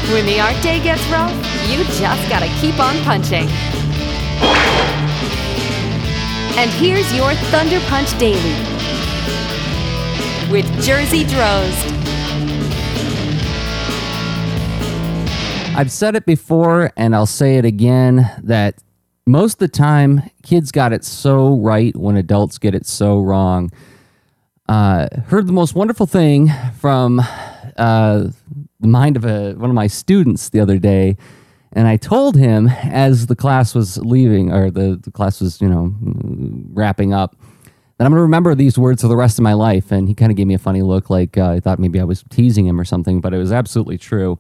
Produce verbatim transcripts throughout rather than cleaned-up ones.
When the art day gets rough, you just gotta keep on punching. And here's your Thunder Punch Daily with Jersey Drozd. I've said it before, and I'll say it again, that most of the time, kids got it so right when adults get it so wrong. Uh, heard the most wonderful thing from uh, the mind of a, one of my students the other day, and I told him as the class was leaving, or the, the class was, you know, wrapping up, that I'm going to remember these words for the rest of my life. And he kind of gave me a funny look, like uh, I thought maybe I was teasing him or something, but it was absolutely true.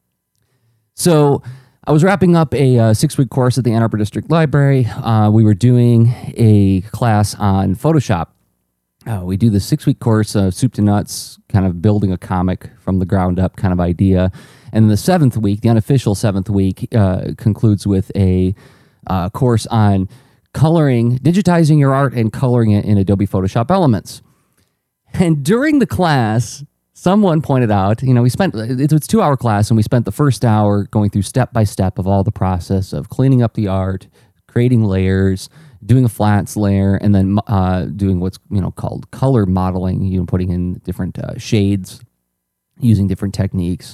So I was wrapping up a uh, six-week course at the Ann Arbor District Library. Uh, we were doing a class on Photoshop. Uh, we do the six-week course of soup to nuts, kind of building a comic from the ground up kind of idea. And the seventh week, the unofficial seventh week, uh, concludes with a uh, course on coloring, digitizing your art and coloring it in Adobe Photoshop Elements. And during the class, someone pointed out, you know, we spent, it's a two-hour class, and we spent the first hour going through step-by-step of all the process of cleaning up the art, creating layers, doing a flats layer, and then uh, doing what's, you know, called color modeling, you know, putting in different uh, shades, using different techniques.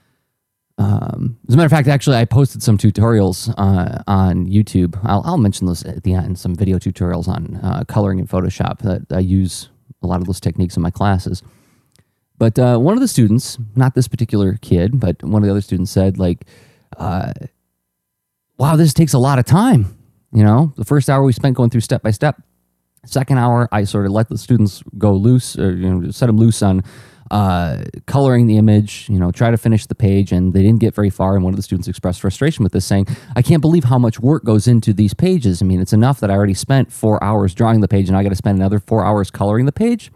Um, as a matter of fact, actually, I posted some tutorials uh, on YouTube. I'll, I'll mention those at the end, some video tutorials on uh, coloring in Photoshop that I use a lot of those techniques in my classes. But uh, one of the students, not this particular kid, but one of the other students said, like, uh, wow, this takes a lot of time. You know, the first hour we spent going through step by step. Second hour, I sort of let the students go loose, or, you know, set them loose on uh, coloring the image, you know, try to finish the page, and they didn't get very far. And one of the students expressed frustration with this, saying, I can't believe how much work goes into these pages. I mean, it's enough that I already spent four hours drawing the page, and I got to spend another four hours coloring the page.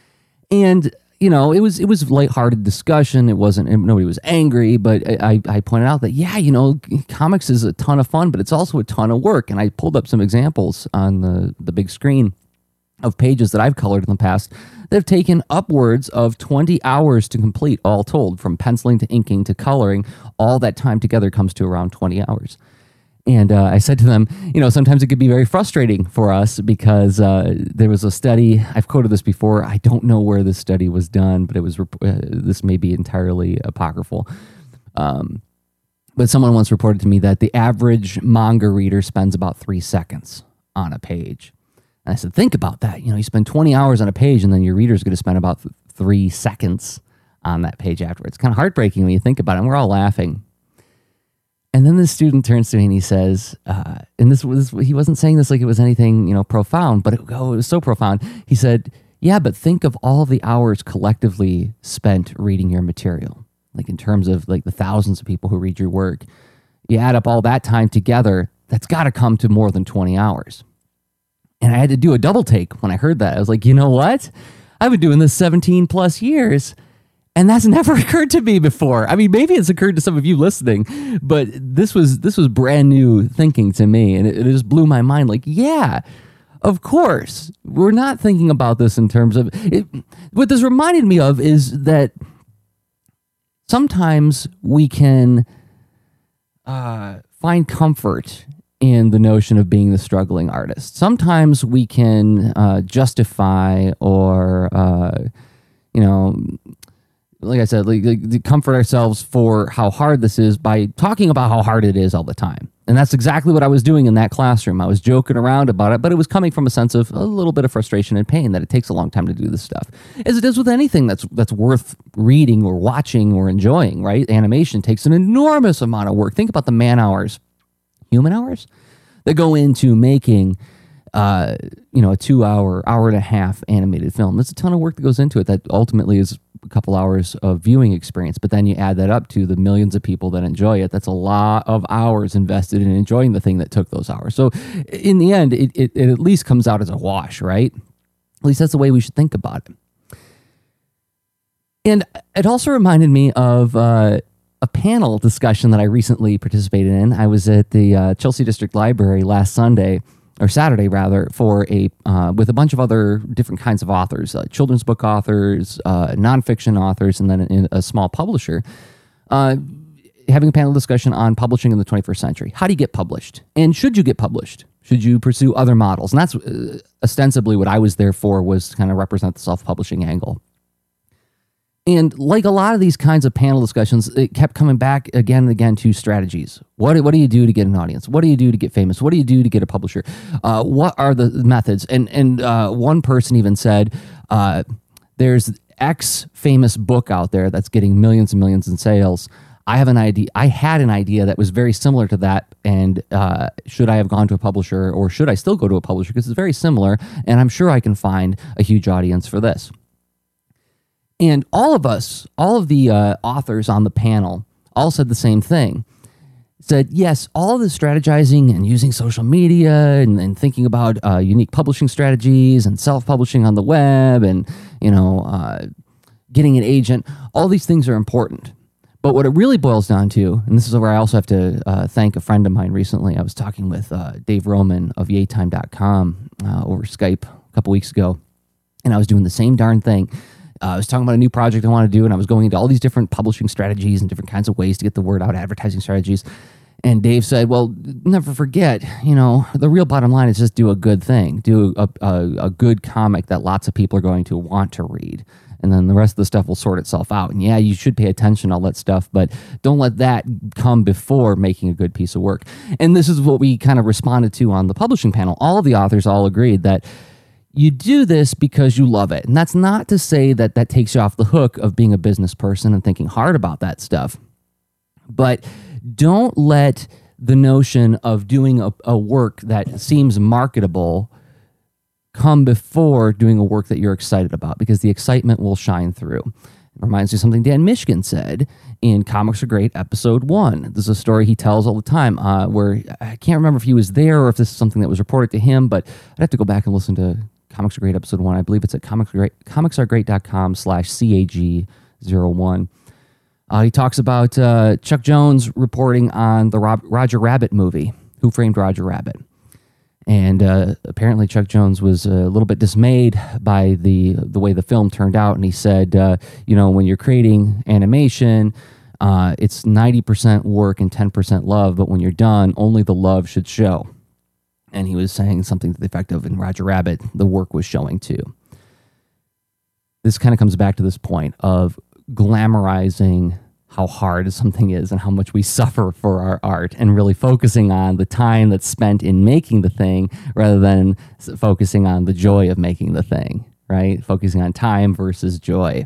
And you know, it was it was lighthearted discussion. It wasn't, nobody was angry, but I, I pointed out that, yeah, you know, comics is a ton of fun, but it's also a ton of work. And I pulled up some examples on the, the big screen of pages that I've colored in the past that have taken upwards of twenty hours to complete, all told, from penciling to inking to coloring. All that time together comes to around twenty hours. And uh, I said to them, you know, sometimes it could be very frustrating for us because uh, there was a study, I've quoted this before, I don't know where this study was done, but it was, uh, this may be entirely apocryphal. Um, but someone once reported to me that the average manga reader spends about three seconds on a page. And I said, think about that. You know, you spend twenty hours on a page, and then your reader's going to spend about th- three seconds on that page afterwards. It's kind of heartbreaking when you think about it, and we're all laughing. And then the student turns to me and he says, uh, and this was, he wasn't saying this like it was anything, you know, profound, but it, oh, it was so profound. He said, yeah, but think of all the hours collectively spent reading your material. Like in terms of like the thousands of people who read your work, you add up all that time together, that's got to come to more than twenty hours. And I had to do a double take when I heard that. I was like, you know what? I've been doing this seventeen plus years. And that's never occurred to me before. I mean, maybe it's occurred to some of you listening, but this was this was brand new thinking to me, and it, it just blew my mind. Like, yeah, of course, we're not thinking about this in terms of it. What this reminded me of is that sometimes we can uh, find comfort in the notion of being the struggling artist. Sometimes we can uh, justify or, uh, you know, like I said, like, like comfort ourselves for how hard this is by talking about how hard it is all the time. And that's exactly what I was doing in that classroom. I was joking around about it, but it was coming from a sense of a little bit of frustration and pain that it takes a long time to do this stuff. As it is with anything that's that's worth reading or watching or enjoying, right? Animation takes an enormous amount of work. Think about the man hours, human hours, that go into making uh, you know, a two-hour, hour and a half animated film. There's a ton of work that goes into it that ultimately is a couple hours of viewing experience, but then you add that up to the millions of people that enjoy it. That's a lot of hours invested in enjoying the thing that took those hours. So in the end, it, it, it at least comes out as a wash, right? At least that's the way we should think about it. And it also reminded me of uh, a panel discussion that I recently participated in. I was at the uh, Chelsea District Library last Sunday, or Saturday rather, for a uh, with a bunch of other different kinds of authors, uh, children's book authors, uh, nonfiction authors, and then a, a small publisher. Uh, having a panel discussion on publishing in the twenty-first century. How do you get published? And should you get published? Should you pursue other models? And that's uh, ostensibly what I was there for, was to kind of represent the self-publishing angle. And like a lot of these kinds of panel discussions, it kept coming back again and again to strategies. What, what do you do to get an audience? What do you do to get famous? What do you do to get a publisher? Uh, what are the methods? And and uh, one person even said, uh, there's X famous book out there that's getting millions and millions in sales. I have an idea. I had an idea that was very similar to that. And uh, should I have gone to a publisher, or should I still go to a publisher? Because it's very similar. And I'm sure I can find a huge audience for this. And all of us, all of the uh, authors on the panel all said the same thing. Said, yes, all of the strategizing and using social media and, and thinking about uh, unique publishing strategies and self-publishing on the web and, you know, uh, getting an agent, all these things are important. But what it really boils down to, and this is where I also have to uh, thank a friend of mine recently. I was talking with uh, Dave Roman of yay time dot com uh, over Skype a couple weeks ago, and I was doing the same darn thing. Uh, I was talking about a new project I want to do, and I was going into all these different publishing strategies and different kinds of ways to get the word out, advertising strategies. And Dave said, well, never forget, you know, the real bottom line is just do a good thing. Do a, a, a good comic that lots of people are going to want to read. And then the rest of the stuff will sort itself out. And yeah, you should pay attention to all that stuff, but don't let that come before making a good piece of work. And this is what we kind of responded to on the publishing panel. All of the authors all agreed that you do this because you love it. And that's not to say that that takes you off the hook of being a business person and thinking hard about that stuff. But don't let the notion of doing a, a work that seems marketable come before doing a work that you're excited about, because the excitement will shine through. It reminds me of something Dan Mishkin said in Comics Are Great, episode one. This is a story he tells all the time uh, where I can't remember if he was there or if this is something that was reported to him, but I'd have to go back and listen to Comics Are Great, episode one. I believe it's at comics are great, comics are great dot com slash C A G zero one. Uh, he talks about uh, Chuck Jones reporting on the Rob- Roger Rabbit movie, Who Framed Roger Rabbit. And uh, apparently Chuck Jones was a little bit dismayed by the the way the film turned out. And he said, uh, you know, when you're creating animation, uh, it's ninety percent work and ten percent love. But when you're done, only the love should show. And he was saying something to the effect of, in Roger Rabbit, the work was showing too. This kind of comes back to this point of glamorizing how hard something is and how much we suffer for our art, and really focusing on the time that's spent in making the thing rather than focusing on the joy of making the thing, right? Focusing on time versus joy.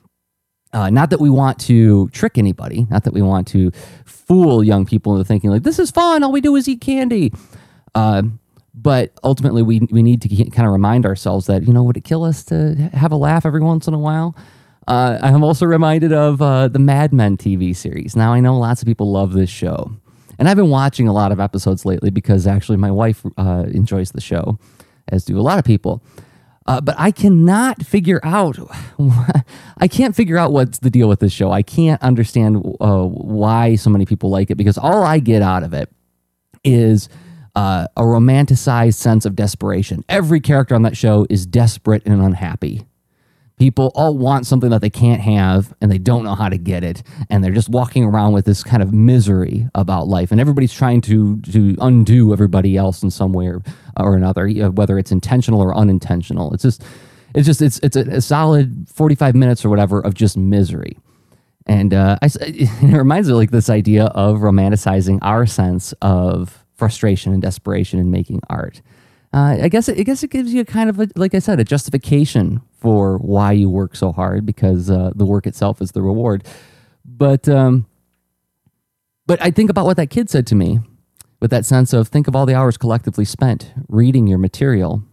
Uh, not that we want to trick anybody, not that we want to fool young people into thinking like, this is fun, all we do is eat candy. Uh, but ultimately we, we need to kind of remind ourselves that, you know, would it kill us to have a laugh every once in a while? Uh, I'm also reminded of uh, the Mad Men T V series. Now, I know lots of people love this show, and I've been watching a lot of episodes lately because actually my wife uh, enjoys the show, as do a lot of people. Uh, but I cannot figure out, I can't figure out what's the deal with this show. I can't understand uh, why so many people like it, because all I get out of it is uh, a romanticized sense of desperation. Every character on that show is desperate and unhappy. People all want something that they can't have, and they don't know how to get it, and they're just walking around with this kind of misery about life, and everybody's trying to to undo everybody else in some way or, or another, whether it's intentional or unintentional. It's just, it's just, it's it's a, a solid forty-five minutes or whatever of just misery, and uh, I, it reminds me of like this idea of romanticizing our sense of frustration and desperation in making art. Uh, I guess it, I guess it gives you a kind of a, like I said, a justification for why you work so hard, because uh, the work itself is the reward. But um, but I think about what that kid said to me, with that sense of think of all the hours collectively spent reading your material,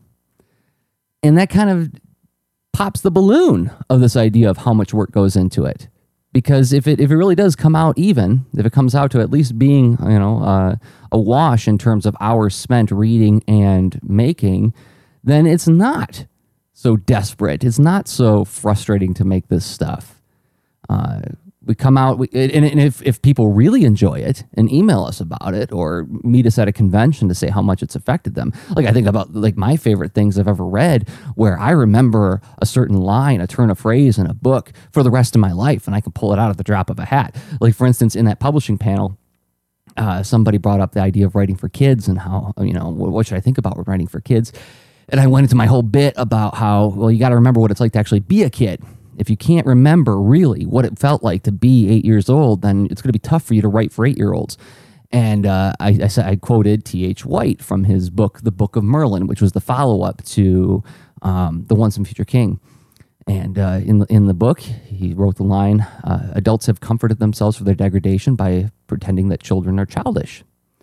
and that kind of pops the balloon of this idea of how much work goes into it. Because if it if it really does come out even, if it comes out to at least being, you know, uh, a wash in terms of hours spent reading and making, then it's not so desperate. It's not so frustrating to make this stuff. Uh, we come out, we, and, and if, if people really enjoy it and email us about it or meet us at a convention to say how much it's affected them. Like I think about like my favorite things I've ever read where I remember a certain line, a turn of phrase in a book for the rest of my life, and I can pull it out at the drop of a hat. Like for instance, in that publishing panel, uh, somebody brought up the idea of writing for kids and how, you know, what, what should I think about when writing for kids? And I went into my whole bit about how, well, you got to remember what it's like to actually be a kid. If you can't remember really what it felt like to be eight years old, then it's going to be tough for you to write for eight-year-olds. And uh, I, I, said, I quoted T H White from his book, The Book of Merlin, which was the follow-up to um, The Once and Future King. And uh, in, in the book, he wrote the line, uh, adults have comforted themselves for their degradation by pretending that children are childish.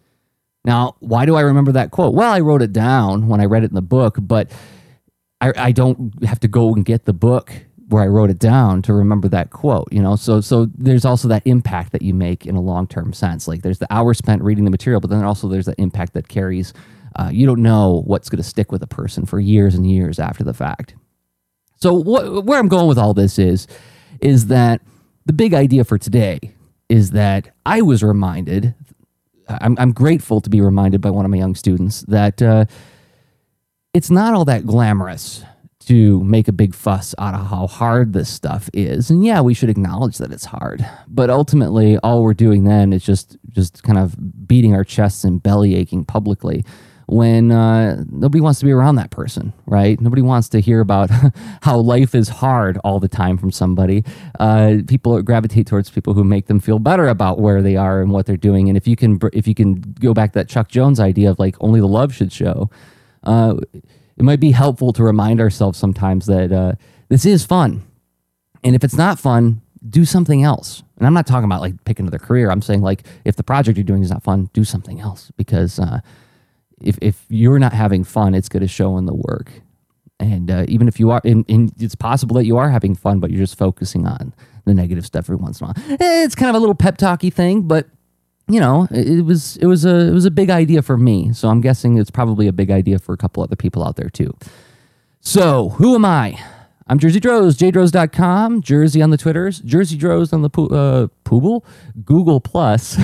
Now, why do I remember that quote? Well, I wrote it down when I read it in the book, but I, I don't have to go and get the book where I wrote it down to remember that quote, you know? So so there's also that impact that you make in a long-term sense. Like there's the hours spent reading the material, but then also there's that impact that carries. Uh, you don't know what's going to stick with a person for years and years after the fact. So wh- where I'm going with all this is, is that the big idea for today is that I was reminded, I'm, I'm grateful to be reminded by one of my young students that uh, it's not all that glamorous to make a big fuss out of how hard this stuff is. And yeah, we should acknowledge that it's hard. But ultimately, all we're doing then is just just kind of beating our chests and belly aching publicly when uh, nobody wants to be around that person, right? Nobody wants to hear about how life is hard all the time from somebody. Uh, people gravitate towards people who make them feel better about where they are and what they're doing. And if you can, if you can go back to that Chuck Jones idea of like only the love should show, uh, it might be helpful to remind ourselves sometimes that uh, this is fun. And if it's not fun, do something else. And I'm not talking about like pick another career. I'm saying like if the project you're doing is not fun, do something else. Because uh, if if you're not having fun, it's going to show in the work. And uh, even if you are, and, and it's possible that you are having fun, but you're just focusing on the negative stuff every once in a while. It's kind of a little pep talky thing, but you know, it was it was a it was a big idea for me. So I'm guessing it's probably a big idea for a couple other people out there too. So who am I? I'm Jersey Droz, j droz dot com, Jersey on the Twitters, Jersey Droz on the po- uh, Pooble, Google Plus,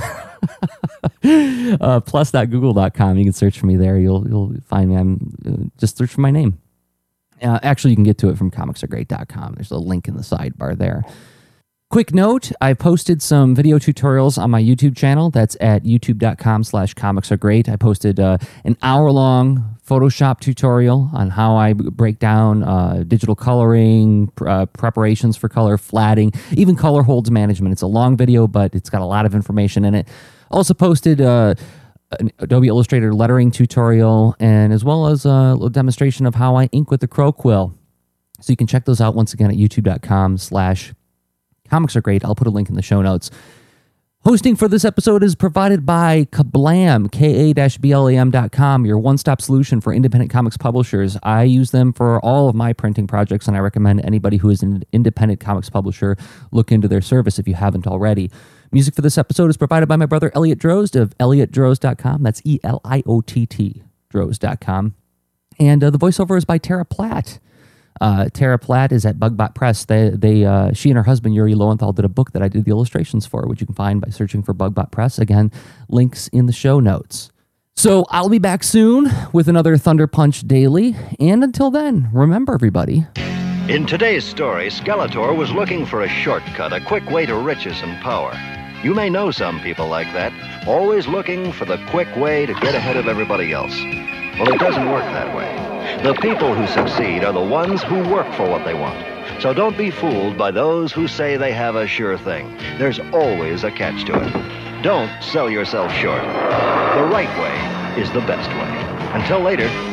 uh, plus dot google dot com. You can search for me there. You'll you'll find me. I'm uh, just search for my name. Uh, actually, you can get to it from comics are great dot com. There's a link in the sidebar there. Quick note, I posted some video tutorials on my YouTube channel. That's at youtube.com slash comics are great. I posted uh, an hour-long Photoshop tutorial on how I break down uh, digital coloring, pr- uh, preparations for color, flatting, even color holds management. It's a long video, but it's got a lot of information in it. Also posted uh, an Adobe Illustrator lettering tutorial, and as well as a little demonstration of how I ink with the Crow Quill. So you can check those out once again at youtube.com slash Comics are great. I'll put a link in the show notes. Hosting for this episode is provided by Kablam, K A B L A M dot com, your one-stop solution for independent comics publishers. I use them for all of my printing projects, and I recommend anybody who is an independent comics publisher look into their service if you haven't already. Music for this episode is provided by my brother Elliot Drozd of elliot droz dot com. That's E L I O T T, droz dot com. And uh, the voiceover is by Tara Platt. Uh, Tara Platt is at Bugbot Press. They, they, uh, she and her husband Yuri Lowenthal did a book that I did the illustrations for, which you can find by searching for Bugbot Press. Again, links in the show notes. So I'll be back soon with another Thunder Punch Daily. And until then, remember everybody. In today's story, Skeletor was looking for a shortcut, a quick way to riches and power. You may know some people like that, always looking for the quick way to get ahead of everybody else. Well, it doesn't work that way. The people who succeed are the ones who work for what they want. So don't be fooled by those who say they have a sure thing. There's always a catch to it. Don't sell yourself short. The right way is the best way. Until later,